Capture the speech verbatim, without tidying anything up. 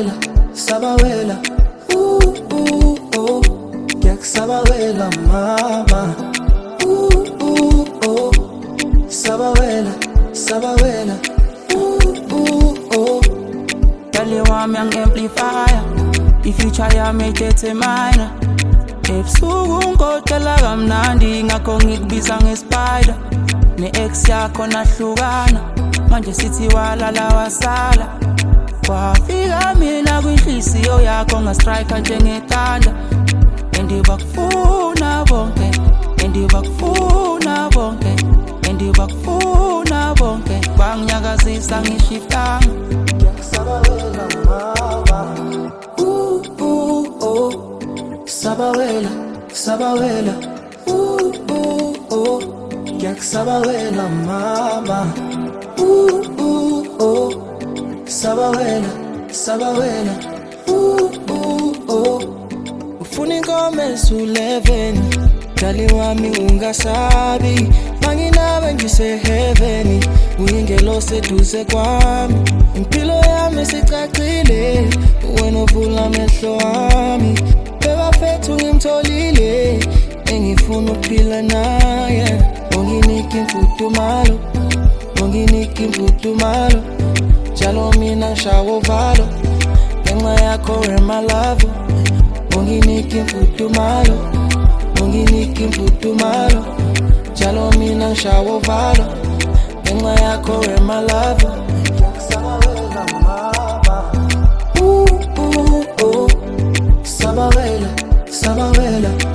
sabawela, sabawela, ooh, ooh, oh, kek sabawela mama, ooh, ooh, oh, sabawela, sabawela, ooh, ooh, oh. Tell you I'm young amplifier, if you try I make it a minor. Ebusuku ngikotshela kamnandi ngakho ngikubiza ngespider. Ne-ex yakho nahlukana manje sithi walala wasala. Wafika mina kwinhliziyo yakho ngastrike njengethanda. Endibakufuna bonke, endibakufuna bonke, endibakufuna bonke. Banginyakazisa ngishiftanga. Sabawela mama, ooh, ooh, oh, sabawela, sabawela, ooh, ooh, oh, kek sabawela mama, ooh, ooh, oh, sabawela, sabawela, ooh, ooh, oh. Ufuna ingoma eleven, dali wami ungasabi, manginawe ngise heaven, uyingelo seduze kwami, impilo yami sicacile, wena uvula amehlo wami, bebafethu ngimtholile, engifuna ukuphila naye, unginike imfudumalo, unginike imfudumalo, njalo mina ngishawa uvalo, ngenxa yakho wena my love, unginike imfudumalo, unginike imfudumalo, njalo mina ngishawa uvalo, ngenxa yakho wena my love. Sabawela mama, ooh, ooh, oh, sabawela, sabawela.